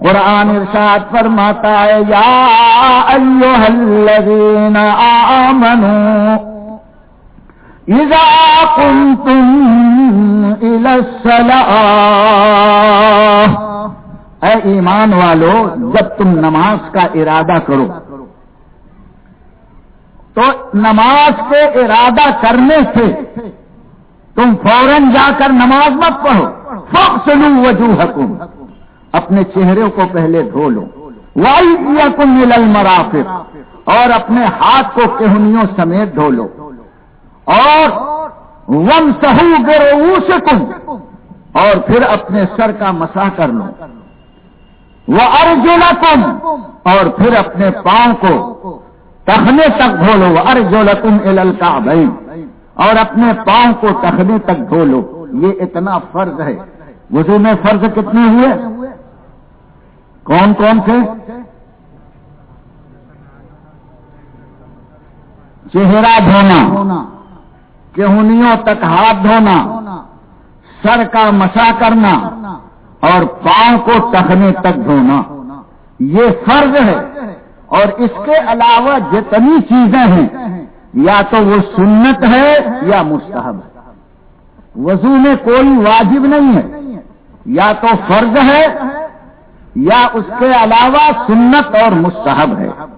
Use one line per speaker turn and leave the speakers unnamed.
قرآن ارشاد فرماتا ہے یا ایھا الذین آمنوا اذا قمتم الی الصلاۃ، اے ایمان والو جب تم نماز کا ارادہ کرو تو نماز کے ارادہ کرنے سے تم فوراً جا کر نماز مت پڑھو، فاغسلوا وجوہکم، اپنے چہرے کو پہلے دھو لو، وَأَيْدِيَكُمْ إِلَى الْمَرَافِقِ، اور اپنے ہاتھ کو کہنیوں سمیت دھو لو، اور وَامْسَحُوا بِرُؤُوسِكُمْ، اور پھر اپنے سر کا مسح کر لو، وَأَرْجُلَكُمْ، اور پھر اپنے پاؤں کو ٹخنے تک دھو لو، وَأَرْجُلَكُمْ إِلَى الْكَعْبَيْنِ، اور اپنے پاؤں کو ٹخنے تک دھو لو۔ یہ اتنا فرض ہے۔ وضو میں فرض کتنے ہوئے؟ کون کون سے؟ چہرہ دھونا، کہنیوں تک ہاتھ دھونا، سر کا مسح کرنا، اور پاؤں کو ٹخنے تک دھونا، یہ فرض ہے۔ اور اس کے علاوہ جتنی چیزیں ہیں یا تو وہ سنت ہے یا مستحب ہے۔ وضو میں کوئی واجب نہیں ہے، یا تو فرض ہے یا اس کے علاوہ سنت اور مستحب ہے۔